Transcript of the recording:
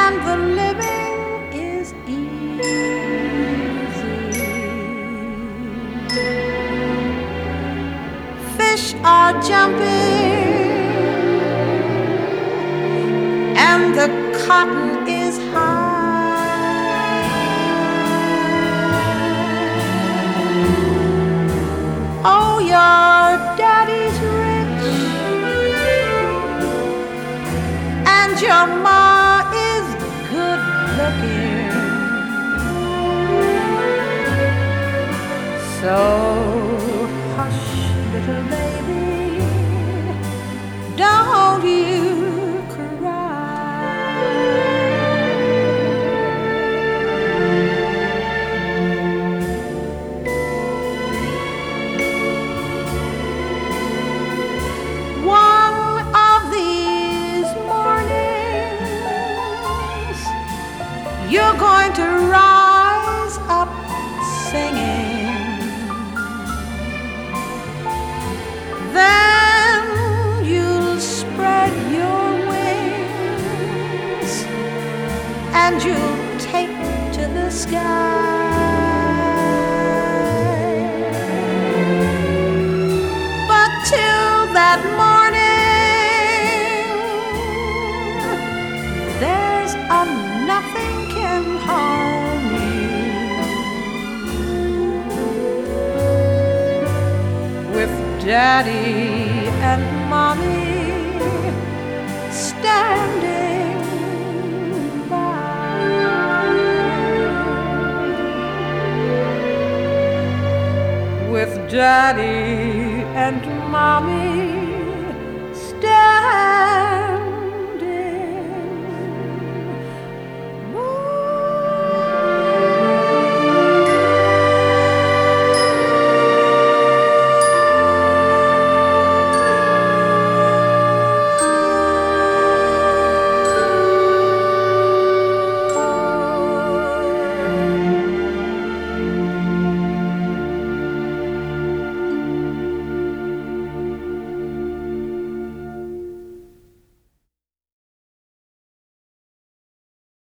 and the living is easy. Fish are jumping and the cotton is high. Oh, your daddy's rich and your ma is good looking. So hush, little baby, don't you you're going to rise up singing. Then you'll spread your wings and you'll take to the sky. But till that morning, there's nothing can harm you. With Daddy and Mommy standing by. With Daddy and Mommy